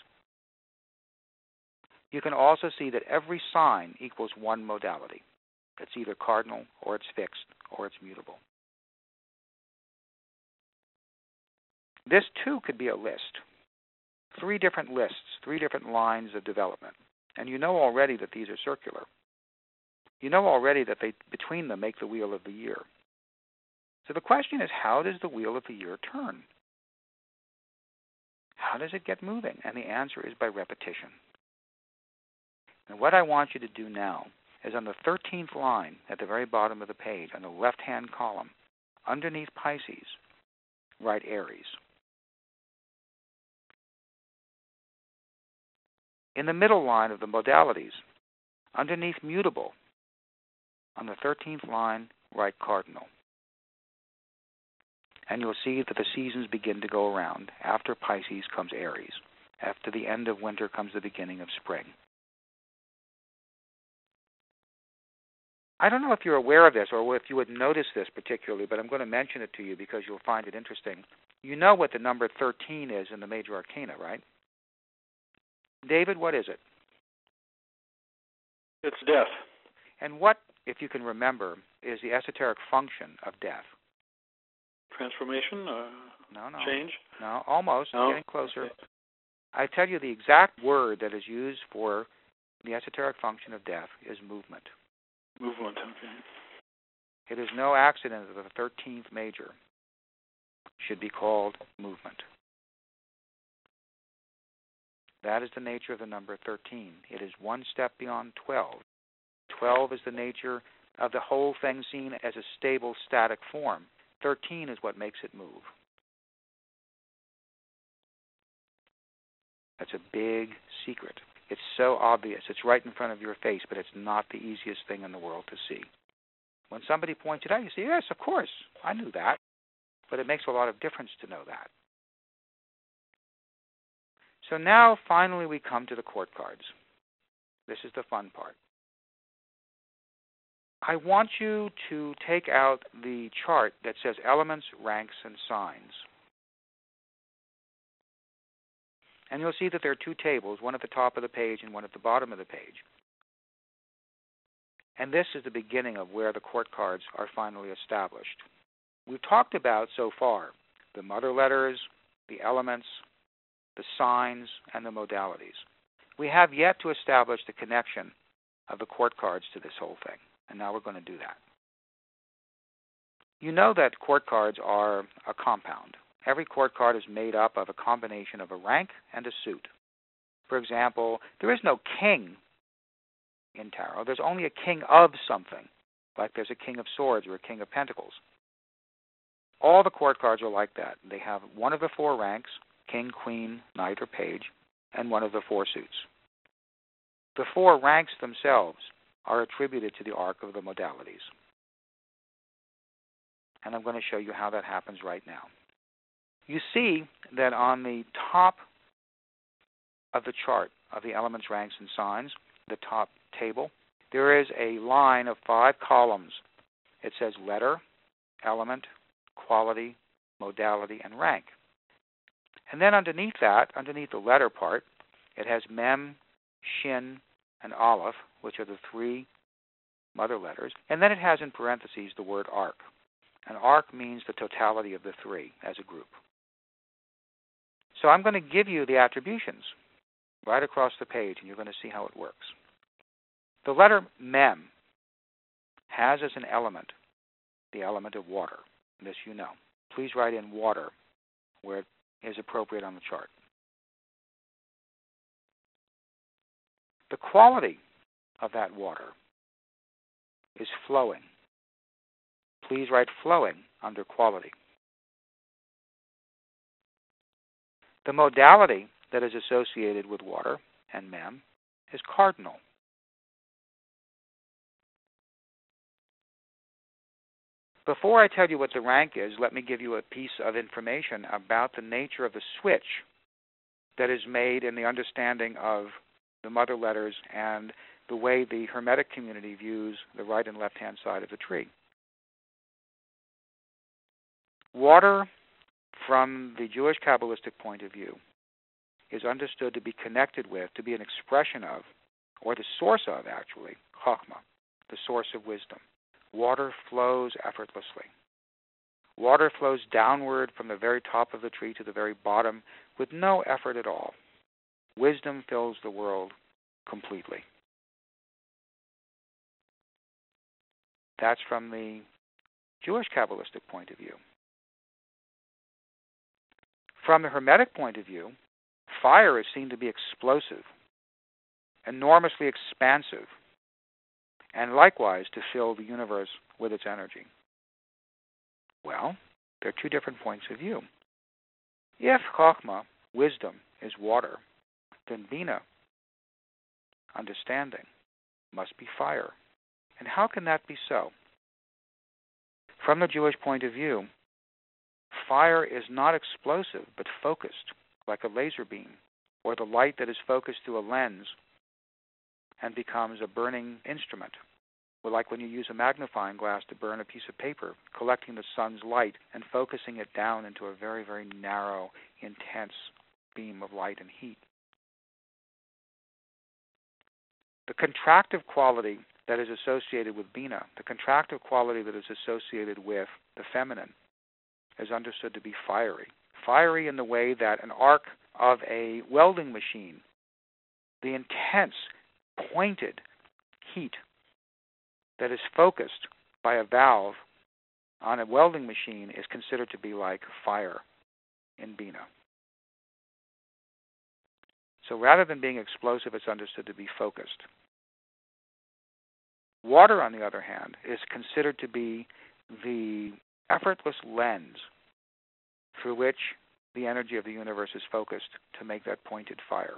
You can also see that every sign equals 1 modality. It's either cardinal, or it's fixed, or it's mutable. This, too, could be a list. 3 different lists, 3 different lines of development. And you know already that these are circular. You know already that they, between them, make the wheel of the year. So the question is, how does the wheel of the year turn? How does it get moving? And the answer is by repetition. And what I want you to do now is on the 13th line at the very bottom of the page, on the left-hand column, underneath Pisces, write Aries. In the middle line of the modalities, underneath mutable, on the 13th line, write cardinal. And you'll see that the seasons begin to go around. After Pisces comes Aries. After the end of winter comes the beginning of spring. I don't know if you're aware of this or if you would notice this particularly, but I'm going to mention it to you because you'll find it interesting. You know what the number 13 is in the major arcana, right? David, what is it? It's death. And what, if you can remember, is the esoteric function of death? Transformation? No. Change? No, almost. No? Getting closer. Okay. I tell you the exact word that is used for the esoteric function of death is movement. Movement, okay. It is no accident that the 13th major should be called movement. That is the nature of the number 13. It is 1 step beyond 12. 12 is the nature of the whole thing seen as a stable, static form. 13 is what makes it move. That's a big secret. It's so obvious. It's right in front of your face, but it's not the easiest thing in the world to see. When somebody points it out, you say, yes, of course, I knew that. But it makes a lot of difference to know that. So now, finally, we come to the court cards. This is the fun part. I want you to take out the chart that says elements, ranks, and signs. And you'll see that there are two tables, one at the top of the page and one at the bottom of the page. And this is the beginning of where the court cards are finally established. We've talked about so far the mother letters, the elements, the signs, and the modalities. We have yet to establish the connection of the court cards to this whole thing, and now we're going to do that. You know that court cards are a compound. Every court card is made up of a combination of a rank and a suit. For example, there is no king in tarot. There's only a king of something, like there's a king of swords or a king of pentacles. All the court cards are like that. They have one of the four ranks, king, queen, knight, or page, and one of the four suits. The four ranks themselves are attributed to the arc of the modalities. And I'm going to show you how that happens right now. You see that on the top of the chart of the elements, ranks, and signs, the top table, there is a line of 5 columns. It says letter, element, quality, modality, and rank. And then underneath that, underneath the letter part, it has mem, shin, and aleph, which are the 3 mother letters. And then it has in parentheses the word arc. An arc means the totality of the 3 as a group. So I'm going to give you the attributions right across the page, and you're going to see how it works. The letter mem has as an element the element of water. This you know. Please write in water where it is appropriate on the chart. The quality of that water is flowing. Please write flowing under quality. The modality that is associated with water and mem is cardinal. Before I tell you what the rank is, let me give you a piece of information about the nature of the switch that is made in the understanding of the mother letters and the way the Hermetic community views the right and left-hand side of the tree. Water, from the Jewish Kabbalistic point of view, is understood to be connected with, to be an expression of, or the source of, actually, Chokhmah, the source of wisdom. Water flows effortlessly. Water flows downward from the very top of the tree to the very bottom with no effort at all. Wisdom fills the world completely. That's from the Jewish Kabbalistic point of view. From the Hermetic point of view, fire is seen to be explosive, enormously expansive, and likewise to fill the universe with its energy. Well, there are two different points of view. If Chokhmah, wisdom, is water, then Bina, understanding, must be fire. And how can that be so? From the Jewish point of view, fire is not explosive but focused, like a laser beam, or the light that is focused through a lens and becomes a burning instrument. Or like when you use a magnifying glass to burn a piece of paper, collecting the sun's light and focusing it down into a very, very narrow, intense beam of light and heat. The contractive quality that is associated with Bina, the contractive quality that is associated with the feminine, is understood to be fiery. Fiery in the way that an arc of a welding machine, the intense, pointed heat that is focused by a valve on a welding machine is considered to be like fire in Bina. So rather than being explosive, it's understood to be focused. Water, on the other hand, is considered to be the effortless lens through which the energy of the universe is focused to make that pointed fire.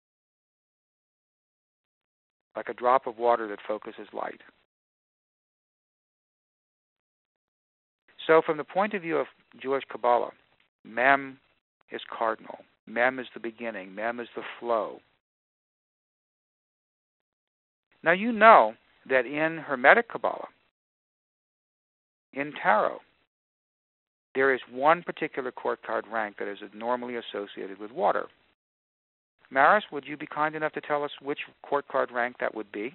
Like a drop of water that focuses light. So from the point of view of Jewish Kabbalah, Mem is cardinal. Mem is the beginning. Mem is the flow. Now you know that in Hermetic Kabbalah, in Tarot, there is one particular court card rank that is normally associated with water. Maris, would you be kind enough to tell us which court card rank that would be?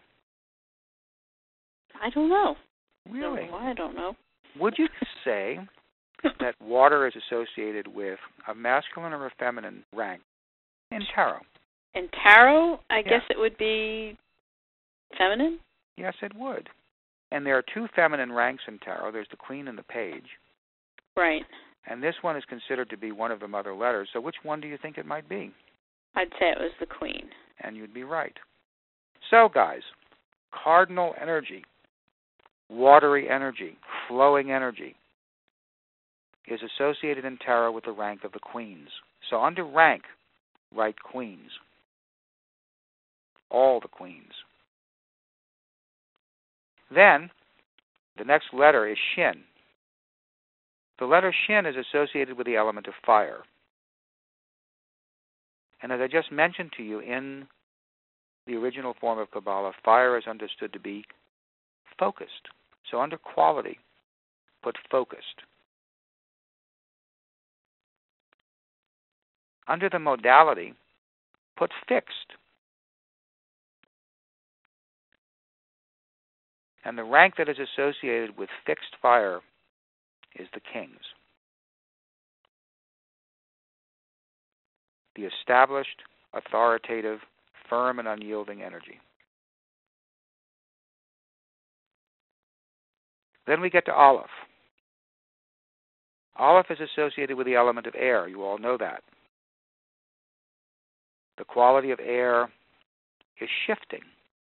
I don't know. Really? I don't know. Would you say that water is associated with a masculine or a feminine rank in Tarot? In Tarot, I guess it would be feminine? Yes, it would. And there are two feminine ranks in Tarot. There's the Queen and the Page. Right. And this one is considered to be one of the mother letters. So which one do you think it might be? I'd say it was the Queen. And you'd be right. So, guys, cardinal energy, watery energy, flowing energy, is associated in Tarot with the rank of the Queens. So under rank, write Queens. All the Queens. Then, the next letter is Shin. The letter Shin is associated with the element of fire. And as I just mentioned to you, in the original form of Kabbalah, fire is understood to be focused. So under quality, put focused. Under the modality, put fixed. And the rank that is associated with fixed fire is the Kings. The established, authoritative, firm, and unyielding energy. Then we get to Aleph. Aleph is associated with the element of air. You all know that. The quality of air is shifting.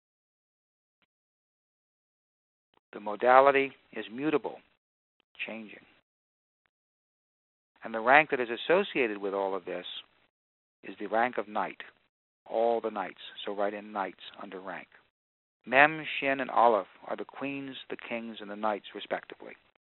The modality is mutable, changing. And the rank that is associated with all of this is the rank of night, all the nights. So write in nights under rank. Mem, Shin, and Aleph are the queens, the kings, and the knights, respectively.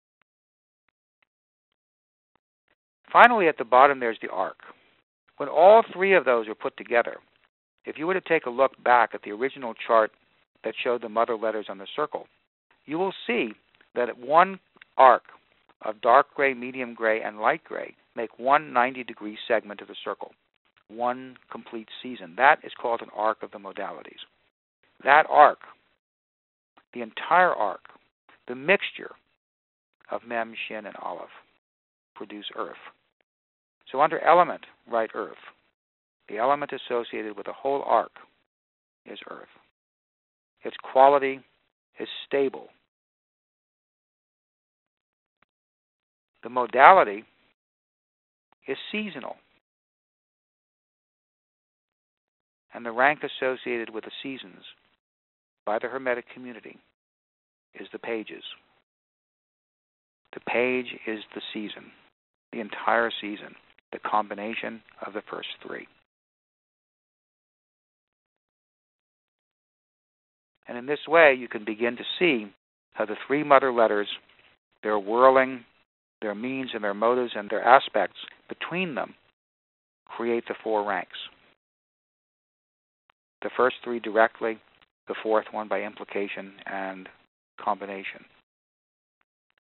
Finally, at the bottom, there's the arc. When all three of those are put together, if you were to take a look back at the original chart that showed the mother letters on the circle, you will see that at one arc of dark gray, medium gray, and light gray make one 90-degree segment of the circle, one complete season. That is called an arc of the modalities. That arc, the entire arc, the mixture of Mem, Shin, and Aleph, produce earth. So under element, write earth. The element associated with the whole arc is earth. Its quality is stable. The modality is seasonal. And the rank associated with the seasons by the Hermetic community is the pages. The page is the season, the entire season, the combination of the first three. And in this way, you can begin to see how the three mother letters, their whirling, their means and their motives and their aspects between them create the four ranks. The first three directly, the fourth one by implication and combination.